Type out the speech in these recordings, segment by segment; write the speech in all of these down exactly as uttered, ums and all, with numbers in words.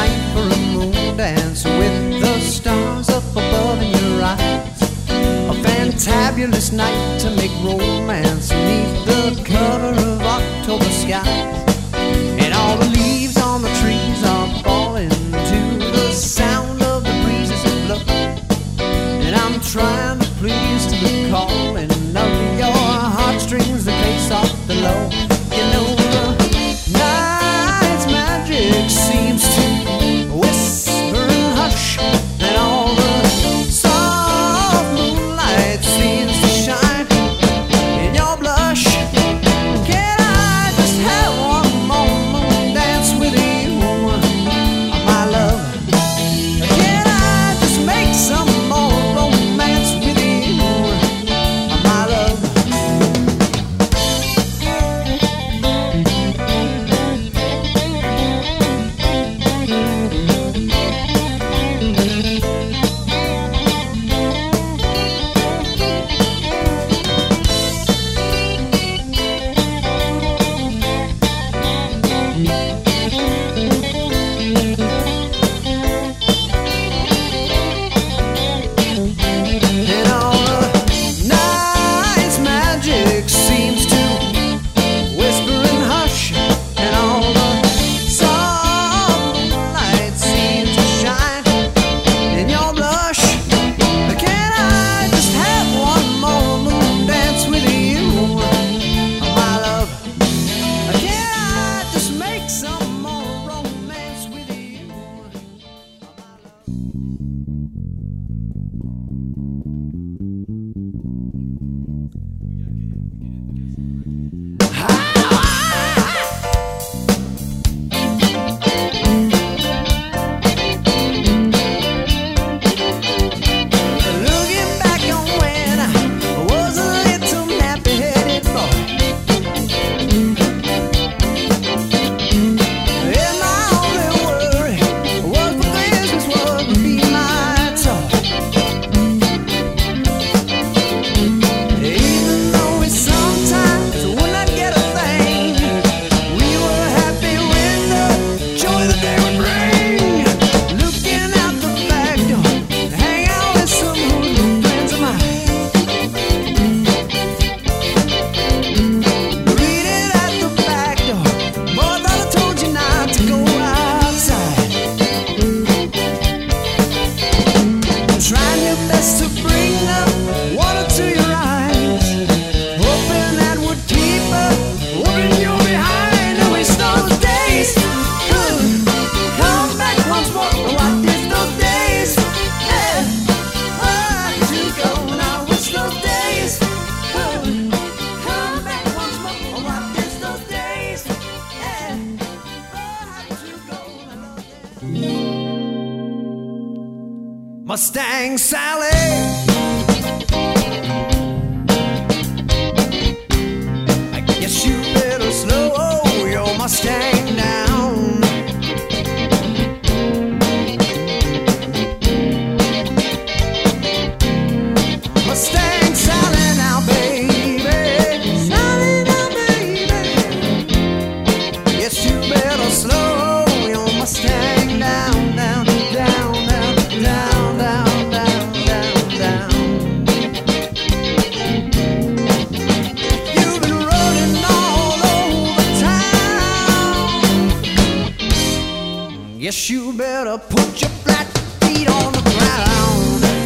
night for a moon dance with the stars up above in your eyes. A fantabulous night to make romance beneath the cover of October skies. And all the leaves on the trees are falling to the sound of the breezes that blow. And I'm trying to please to the calling of your heartstrings that play soft and low. You know the night's magic seems to whisper and hush, and all the soft moonlight seems to shine in your blush. Can I just have one more moon dance with you, my love? Can I just make some more romance with you, my love? And all the night's magic seems to whisper and hush, and all the soft moonlight seems to shine in your blush. Can I just have one more moon dance with you, my love? Can I just make some more romance with you, my love? Looking back on when I was a little nappy-headed boy, and my only worry was for Christmas what would be my toy. Even though we sometimes would not get a thing, we were happy with the joy that they would bring. Looking out the back door, hang out with some hoodoo friends of mine. Reading at the back door, boy, I thought I told you not to go outside. Trying your best to bring the water to your eyes, hoping that would keep her whooping you behind. And wish those days could come back once more. What is those days? Yeah, where to go now? Wish those days could come back once more. What is those days? Yeah, where to go now? Mustang Sally, I guess you better slow your Mustang down. Mustang Sally now, baby. Sally now, baby. Yes, you better slow your Mustang down, down, down, down, down, down, down, down, down. You've been running all over town. Yes, you better put your flat feet on the ground.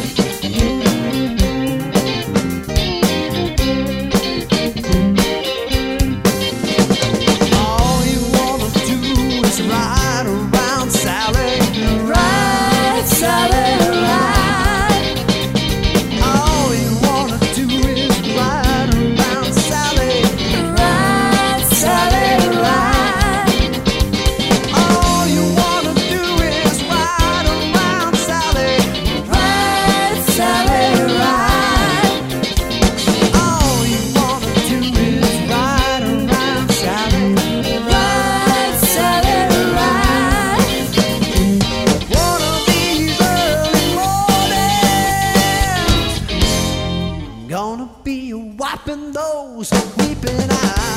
All you wanna do is ride around, Sally. Ride, Sally, ride. All you wanna do is ride around, Sally. Ride, Sally, ride. All you wanna do is ride around, Sally. Ride, Sally, ride. All you wanna do is ride around, Sally. Ride, Sally, ride. One of these early mornings, gonna be wiping those weeping eyes.